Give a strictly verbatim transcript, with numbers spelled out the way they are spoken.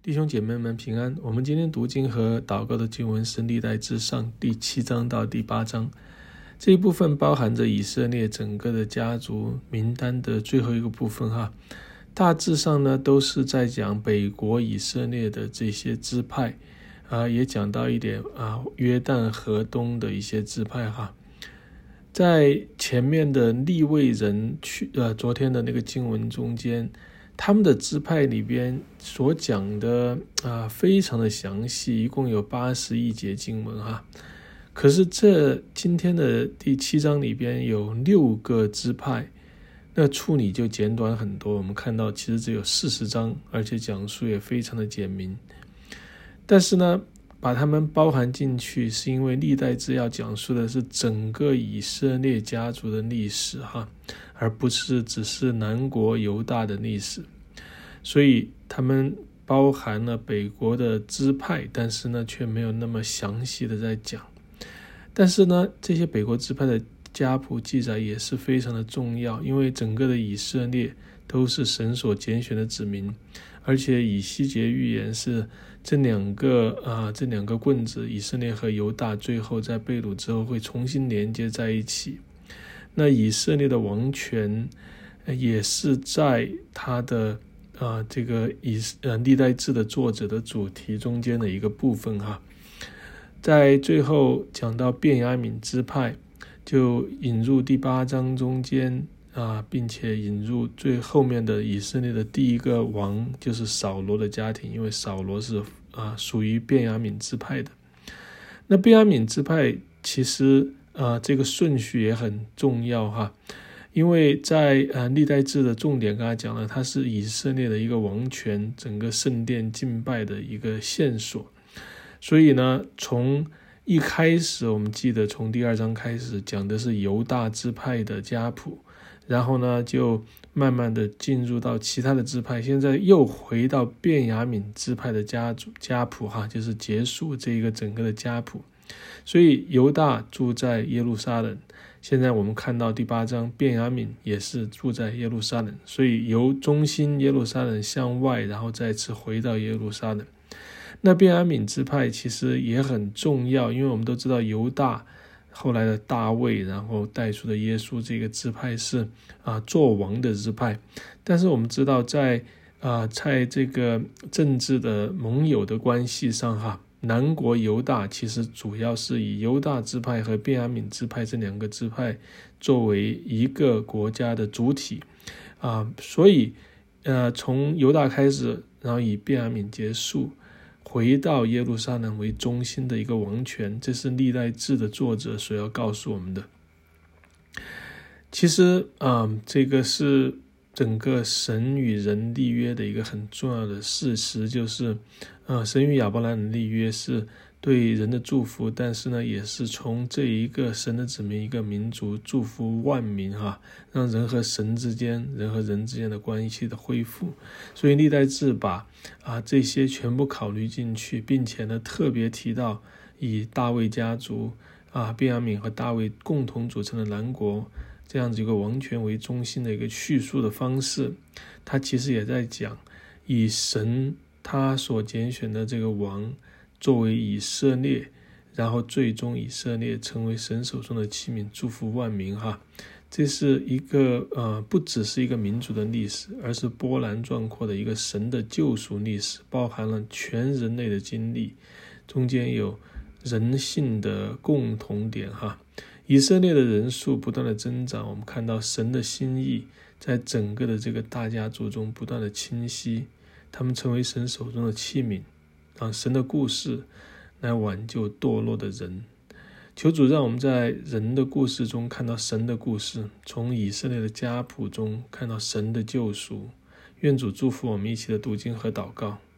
弟兄姐妹们平安。我们今天读经和祷告的经文是历代志上第七章到第八章，这一部分包含着以色列整个的家族名单的最后一个部分哈。大致上呢都是在讲北国以色列的这些支派啊，也讲到一点啊约旦河东的一些支派哈。在前面的利未人去呃昨天的那个经文中间，他们的支派里边所讲的啊非常的详细，一共有八十一节经文哈。可是这今天的第七章里边有六个支派，那处理就简短很多。我们看到其实只有四十章，而且讲述也非常的简明。但是呢，把它们包含进去，是因为历代志要讲述的是整个以色列家族的历史哈，而不是只是南国犹大的历史。所以他们包含了北国的支派，但是呢却没有那么详细的在讲。但是呢，这些北国支派的家谱记载也是非常的重要，因为整个的以色列都是神所拣选的子民，而且以西结预言是这两个啊、呃、这两个棍子以色列和犹大最后在被掳之后会重新连接在一起。那以色列的王权也是在他的啊、呃、这个以呃历代志的作者的主题中间的一个部分哈。在最后讲到便雅悯支派，就引入第八章中间啊，并且引入最后面的以色列的第一个王，就是扫罗的家庭，因为扫罗是啊属于便雅悯支派的。那便雅悯支派其实啊这个顺序也很重要哈，因为在啊历代志的重点刚才讲了，它是以色列的一个王权，整个圣殿敬拜的一个线索。所以呢，从一开始我们记得从第二章开始讲的是犹大支派的家谱，然后呢就慢慢的进入到其他的支派，现在又回到便雅悯支派的家族家谱哈，就是结束这一个整个的家谱。所以犹大住在耶路撒冷，现在我们看到第八章便雅悯也是住在耶路撒冷，所以由中心耶路撒冷向外，然后再次回到耶路撒冷。那便雅悯支派其实也很重要，因为我们都知道犹大后来的大卫，然后带出的耶稣，这个支派是啊做王的支派。但是我们知道在啊在这个政治的盟友的关系上哈，南国犹大其实主要是以犹大支派和便雅悯支派这两个支派作为一个国家的主体啊，所以呃从犹大开始，然后以便雅悯结束，回到耶路撒冷为中心的一个王权，这是历代志的作者所要告诉我们的。其实啊、嗯，这个是整个神与人立约的一个很重要的事实，就是呃，神与亚伯拉罕立约是对人的祝福，但是呢，也是从这一个神的子民一个民族祝福万民哈，让人和神之间、人和人之间的关系的恢复。所以历代志把啊这些全部考虑进去，并且呢特别提到以大卫家族啊便雅悯和大卫共同组成的南国这样子一个王权为中心的一个叙述的方式，他其实也在讲以神他所拣选的这个王作为以色列，然后最终以色列成为神手中的器皿，祝福万民哈。这是一个呃，不只是一个民族的历史，而是波澜壮阔的一个神的救赎历史，包含了全人类的经历，中间有人性的共同点哈。以色列的人数不断的增长，我们看到神的心意在整个的这个大家族中不断的清晰，他们成为神手中的器皿，让神的故事来挽救堕落的人。求主让我们在人的故事中看到神的故事，从以色列的家谱中看到神的救赎。愿主祝福我们一起的读经和祷告。